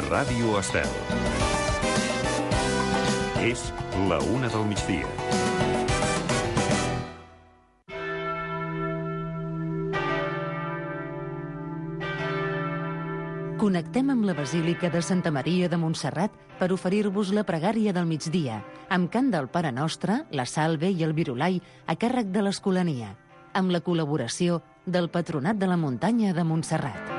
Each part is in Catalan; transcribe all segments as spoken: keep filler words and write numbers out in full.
Ràdio Estel. És la una del migdia. Connectem amb la Basílica de Santa Maria de Montserrat per oferir-vos la pregària del migdia, amb cant del Pare Nostre, la Salve i el Virolai a càrrec de l'Escolania, amb la col·laboració del Patronat de la Muntanya de Montserrat.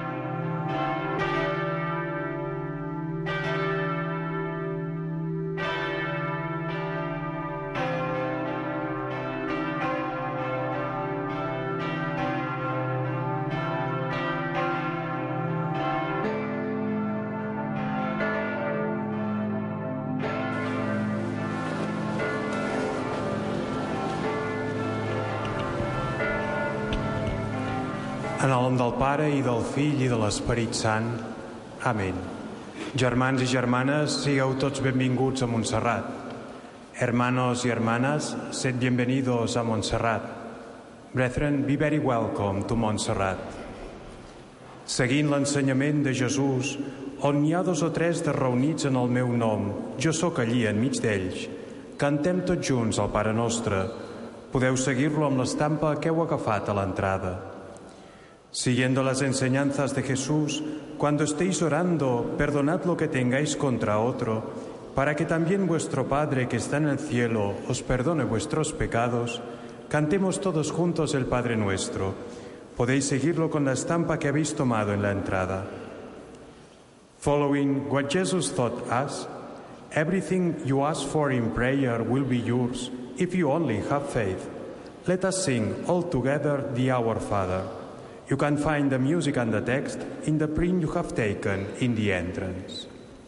En el nom del Pare, i del Fill, i de l'Esperit Sant. Amén. Germans i germanes, sigueu tots benvinguts a Montserrat. Hermanos y hermanas, sed bienvenidos a Montserrat. Brethren, be very welcome to Montserrat. Seguint l'ensenyament de Jesús, on hi ha dos o tres de reunits en el meu nom, jo sóc allí enmig d'ells. Cantem tots junts el Pare Nostre. Podeu seguir-lo amb l'estampa que heu agafat a l'entrada. Siguiendo las enseñanzas de Jesús, cuando estéis orando, perdonad lo que tengáis contra otro, para que también vuestro Padre que está en el cielo os perdone vuestros pecados. Cantemos todos juntos el Padre Nuestro. Podéis seguirlo con la estampa que habéis tomado en la entrada. Following what Jesus taught us, everything you ask for in prayer will be yours if you only have faith. Let us sing all together the Our Father. You can find the music and the text in the print you have taken in the entrance.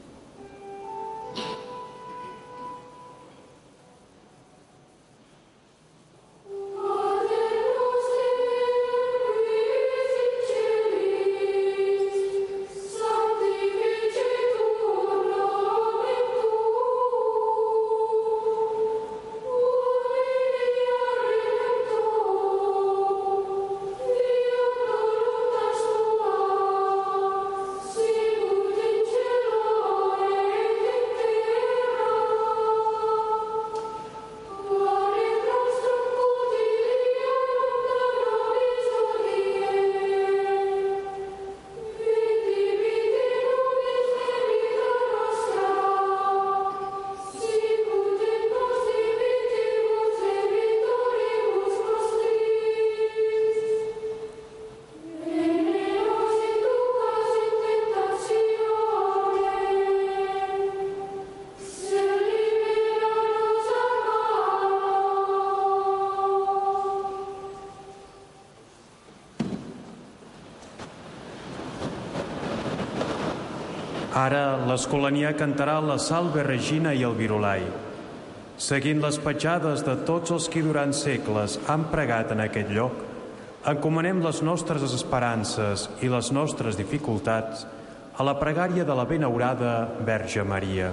Ara l'Escolania cantarà la Salve Regina i el Virolai. Seguint les petjades de tots els que durant segles han pregat en aquest lloc, encomanem les nostres esperances i les nostres dificultats a la pregària de la benaurada Verge Maria.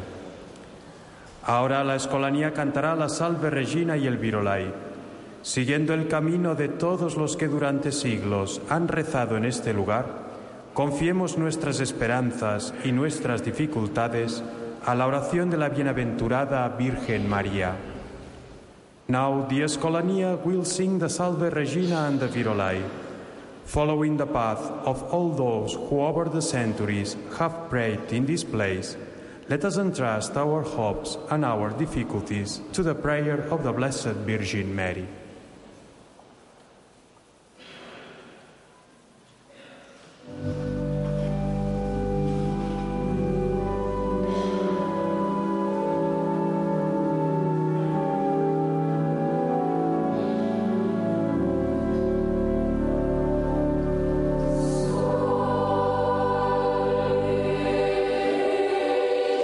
Ahora la Escolania cantará la Salve Regina y el Virolai. Siguiendo el camino de todos los que durante siglos han rezado en este lugar, confiemos nuestras esperanzas y nuestras dificultades a la oración de la bienaventurada Virgen María. Now the Escolania will sing the Salve Regina and the Virolai, following the path of all those who over the centuries have prayed in this place. Let us entrust our hopes and our difficulties to the prayer of the Blessed Virgin Mary.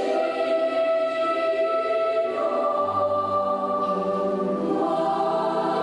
Oh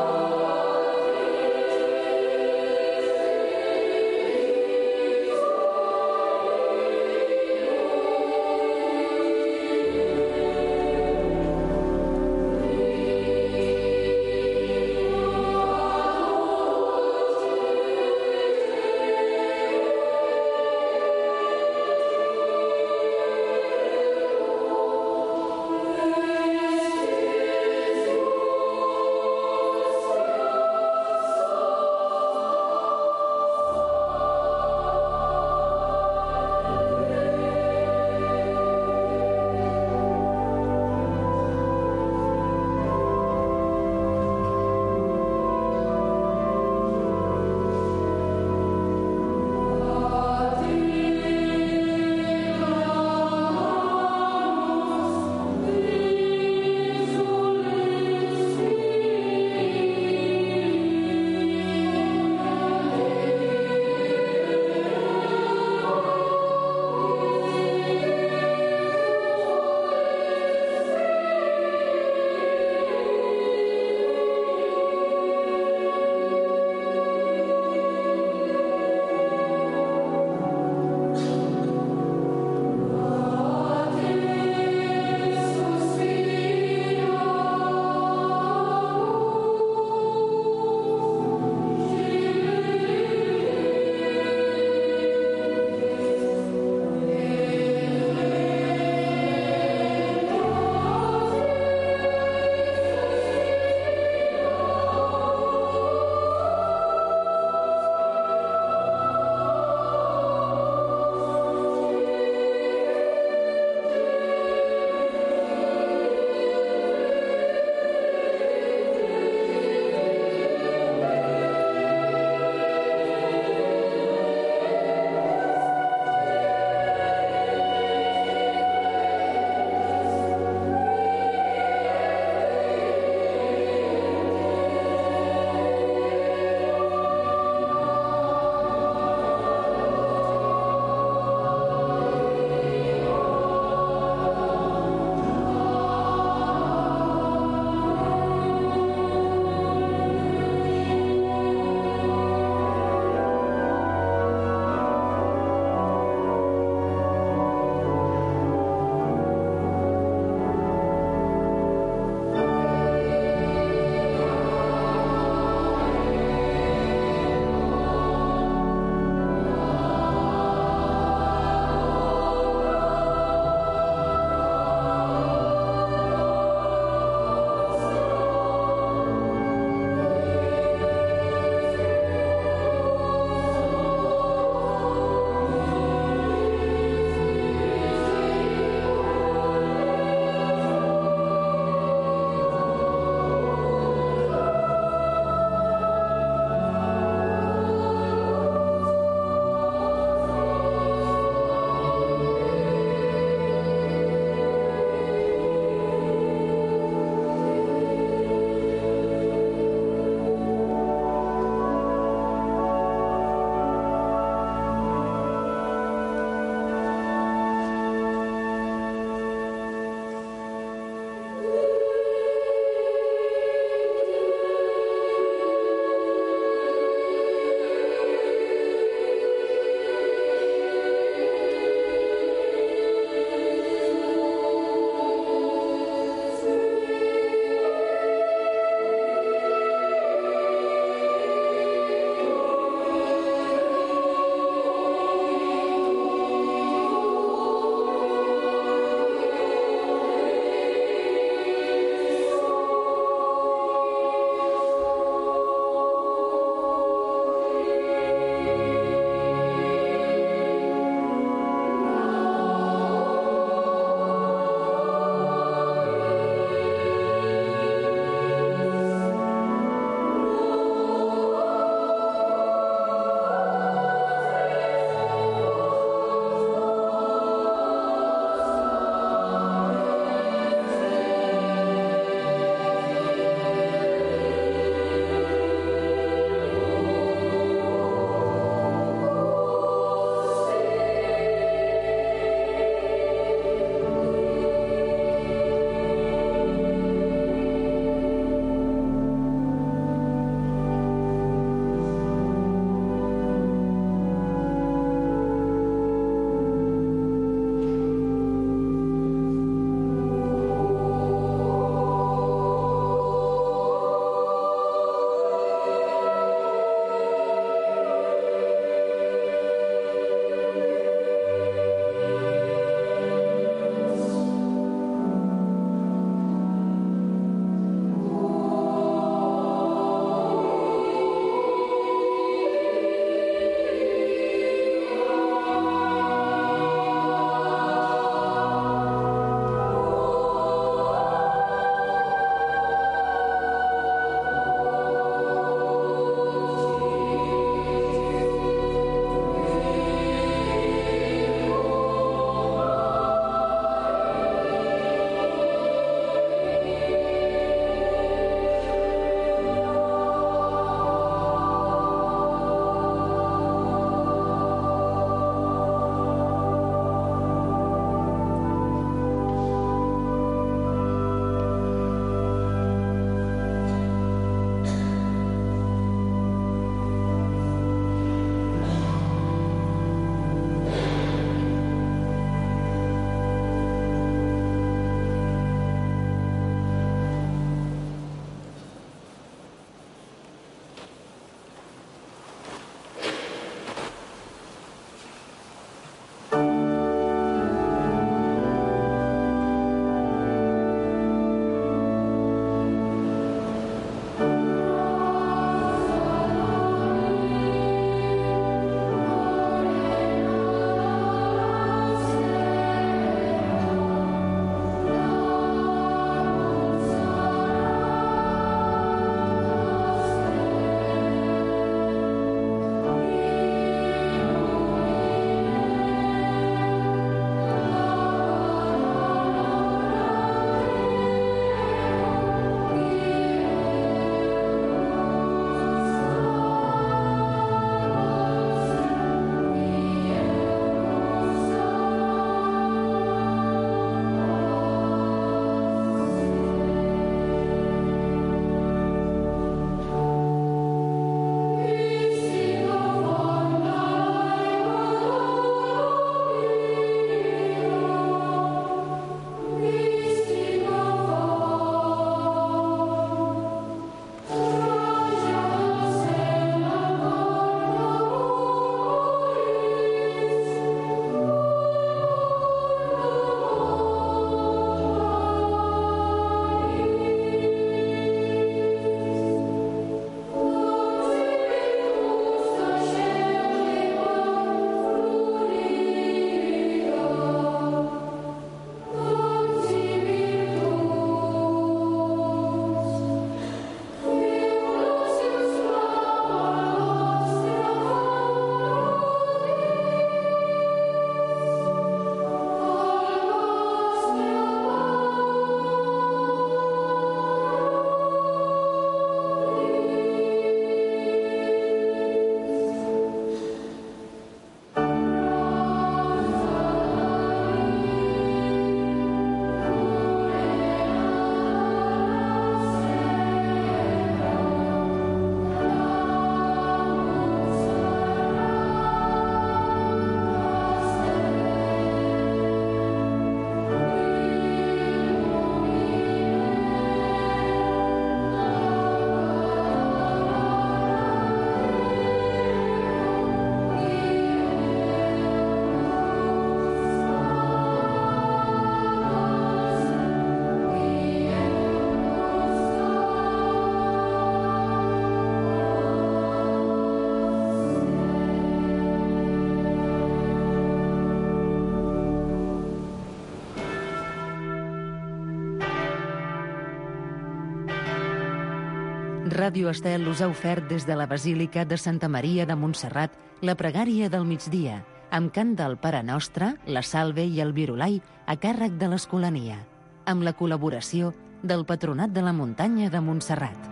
Ràdio Estel us ha ofert des de la Basílica de Santa Maria de Montserrat la pregària del migdia, amb cant del Pare Nostre, la Salve i el Virulai a càrrec de l'Escolania, amb la col·laboració del Patronat de la Muntanya de Montserrat.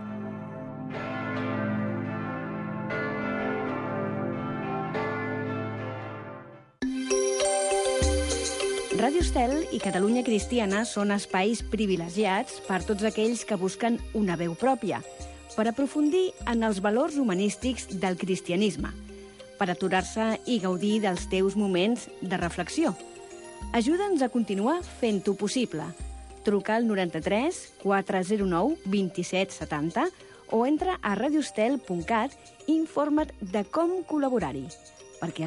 Ràdio Estel i Catalunya Cristiana són espais privilegiats per tots aquells que busquen una veu pròpia, per aprofundir en els valors humanístics del cristianisme, per aturar-se i gaudir dels teus moments de reflexió. Ajuda'ns a continuar fent-ho possible. Truca al noranta-tres quatre zero nou vint-i-set setanta o entra a radiostel punt cat i informa't de com col·laborar-hi. Perquè